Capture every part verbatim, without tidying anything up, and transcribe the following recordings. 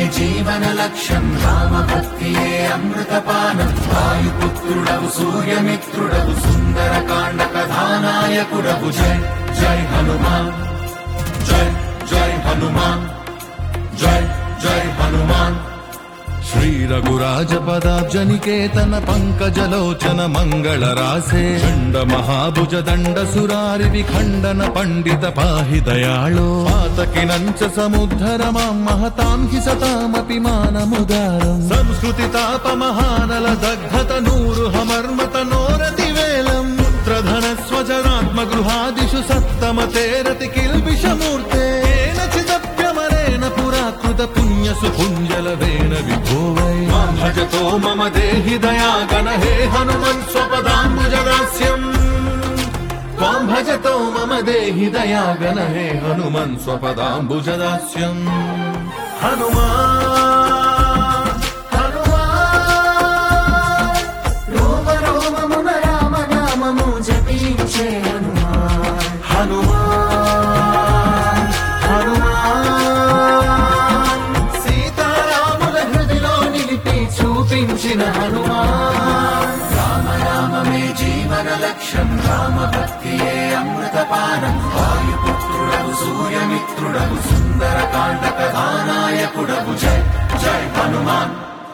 జీవన లక్ష్యం రామ భక్తియే అమృతపానం వాయుపుత్రుడవు సూర్యమిత్రుడవు సుందర కాండ కథానాయకుడవు జై జై హనుమాన్ జై జై హనుమాన్ జై జై హనుమాన్ శ్రీ రఘురాజ పదాబ్జనికేతన పంకజలోచన మంగళ రాసే చండ మహాభుజ దండ సురారి విఖండన పండిత పాహి దయాళో పాతకినంచ సముద్ధర మాం మహతాం హి సతామపి మానముదారం సంస్కృతి తాప మహానల దగ్ధత నూరు హమర్మత నోరతి వేలం పుత్రధన స్వజనాత్మ గృహాదిషు సత్తమ తేరతి కిల్బిషమూర్తే చిదప్యమరేణ పురాకృత పుణ్య సుపుంజల వేణ విభోవై మాం భజతో మమ దేహి దయాగణ హే హనుమన్ స్వపదాంబుజదాస్యం త్వాం భజతో మమ దేహి దయాగణ హే హనుమన్ స్వపదాంబుజదాస్యం హనుమాన్ హనుమాన్ రోమ రోమమున రామ నామము జపించే హనుమాన్ హనుమాన్ హనుమాన్ సీతారాముల హృదిలో నిలిపి చూపించిన హనుమాన్ రామ నామమే జీవన లక్ష్యం రామ భక్తియే అమృతపానం వాయుపుత్రుడవు సూర్యమిత్రుడవు సుందర కాండ కథానాయకుడవు జై జై హనుమాన్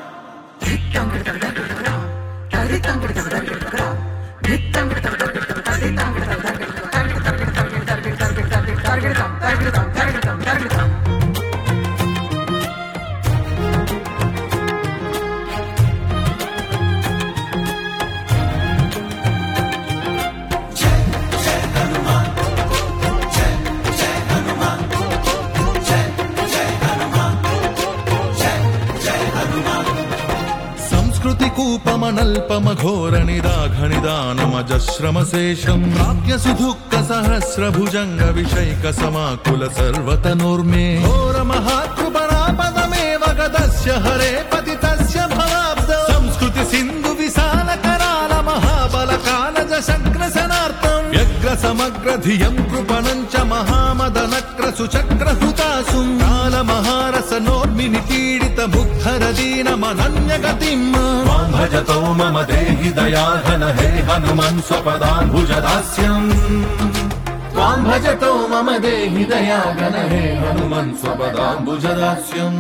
సంస్కృతి కూపమనల్పమ ఘోర నిదాఘ నిదానమజశ్రమశేషం ప్రాప్య సుదుఃఖ సహస్ర భుజంగ విషైక సమాకుల సర్వతనోర్మే ఘోర మహాకృపణాపదమేవ గదస్య హరే పతితస్య భవాబ్ద సంస్కృతి సింధు విశాల కరాల మహాబల కాలజ శక్రశనార్థం వ్యగ్ర సమగ్ర ధియం కృపణం చ మహామదనక్ర సుచక్ర హృతాసు కాల మహారస నోర్మిని పీడిత ముద్ధర దీనమనన్య గతిం త్వాం భజతో మమ దేహి దయాఘన హే హనుమన్ స్వపదాంబుజదాస్యం త్వాం భజతో మమ దేహి దయాఘన హే హనుమన్ స్వపదాంబుజదాస్యం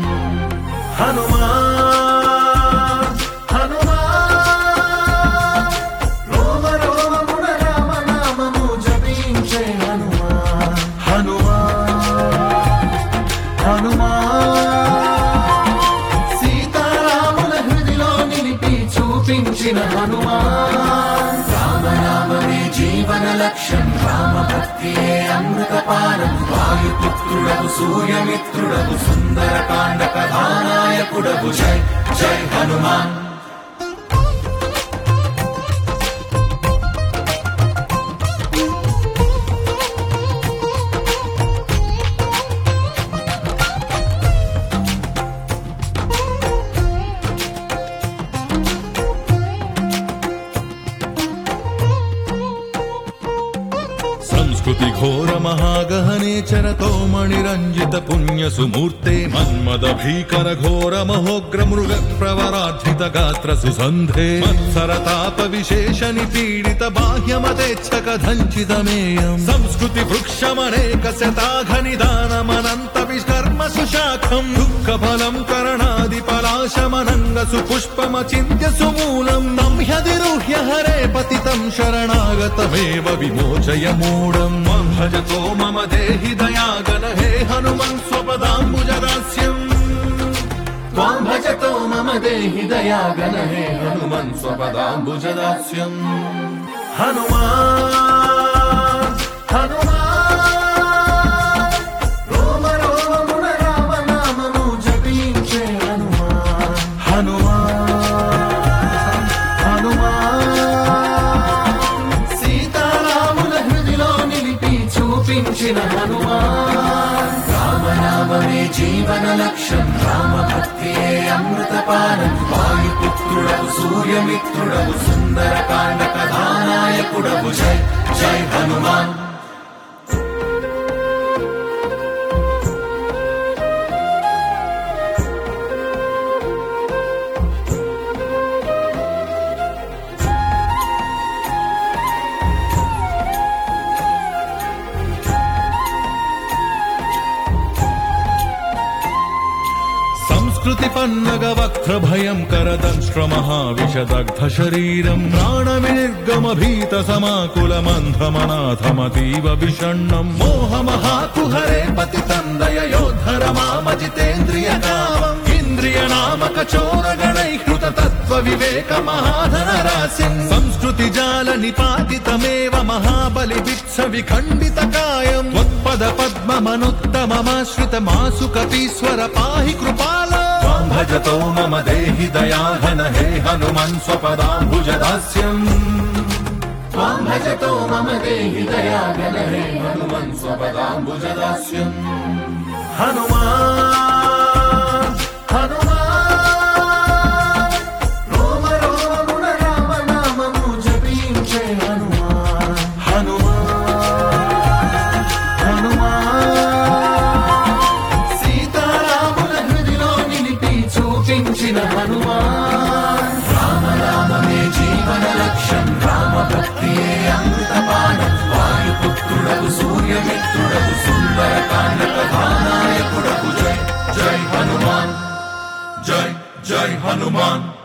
హనుమాన్ హనుమాన్ రోమ రోమమున రామ నామము జపించే హనుమాన్ హనుమాన్ హనుమాన్ సీతారాముల హృదిలో నిలిపి చూపించిన హనుమాన్ రామ నామమే జీవన లక్ష్యం రామ భక్తియే అమృతపానం వాయుపుత్రుడవు సూర్యమిత్రుడవు సుందర కాండ కథానాయకుడవు జై జై హనుమాన్ సంస్కృతి ఘోర మహాగహనే చరతో మణిరంజిత పుణ్య సుమూర్తే మన్మద భీకర ఘోర మహోగ్ర మృగ ప్రవరాధిత గాత్ర సుసంధే మత్సరతాప విశేష నిపీడిత బాహ్యమతేచ్ఛక దంచితమేయం సంస్కృతి వృక్షమనేక శతాఘ నిదానమనంత వికర్మ సుశాఖం దుఃఖ ఫలం కరణాది పలాశమనంగ సుపుష్పమచింత్య సుమూలం నంహ్యదిరుహ్య హరే పతితం శరణాగతమేవ విమోచయ మూఢం త్వాం భజతో మమ దేహి దయాగణ హే హనుమన్ స్వపదాంబుజదాస్యం త్వాం భజతో మమ దేహి దయాగణ హే హనుమన్ స్వపదాంబుజదాస్యం హనుమాన్ హనుమాన్ రోమ రోమమున రామ నామము జపించే హనుమాన్ హనుమాన్ హనుమాన్ సీతారాముల హృదిలో నిలిపి చూపించిన హనుమాన్ రామ నామమే జీవన లక్ష్యం రామ భక్తియే అమృతపానం వాయుపుత్రుడవు సూర్యమిత్రుడవు సుందర కాండ కథానాయకుడవు జై జై హనుమాన్ సంస్కృతి పన్నగ వక్ర భయంకర దంష్ట్ర మహావిషదగ్ధ శరీరం ప్రాణవిర్గమ భీత సమాకుల మంధమనాథమతీవ విషణ్ణం మోహ మహాకుహరే పతితం దయయోద్ధర మామజితేంద్రియ కామం ఇంద్రియ నామక చోరగణైకృత తత్వ వివేక మహాధన రాశిం సంస్కృతి జాల నిపాతితమేవ మహాబలి విత్స విఖండిత కాయం త్వత్పద పద్మమనుత్తమమాశ్రిత మాసు కపీశ్వర పాహి కృపాల త్వాం భజతో మమ దేహి దయాఘన హే హనుమన్ స్వపదాంబుజ దాస్యం త్వాం భజతో మమ దేహి దయాఘన హే హనుమన్ స్వపదాంబుజ దాస్యం హనుమాన్ హనుమాన్ రోమ రోమమున రామ నామము జపించే హనుమాన్ హనుమాన్ హనుమాన్ సీతారాముల హృదిలో నిలిపి చూపించిన హనుమాన్ రామ రామమే జీవన లక్ష్యం రామ భక్తియే అమృతపానం వాయుపుత్రుడకు సూర్యమిత్రుడకు సుందర కాండ కథానాయకుడకు జై జై హనుమాన్ జై జై హనుమాన్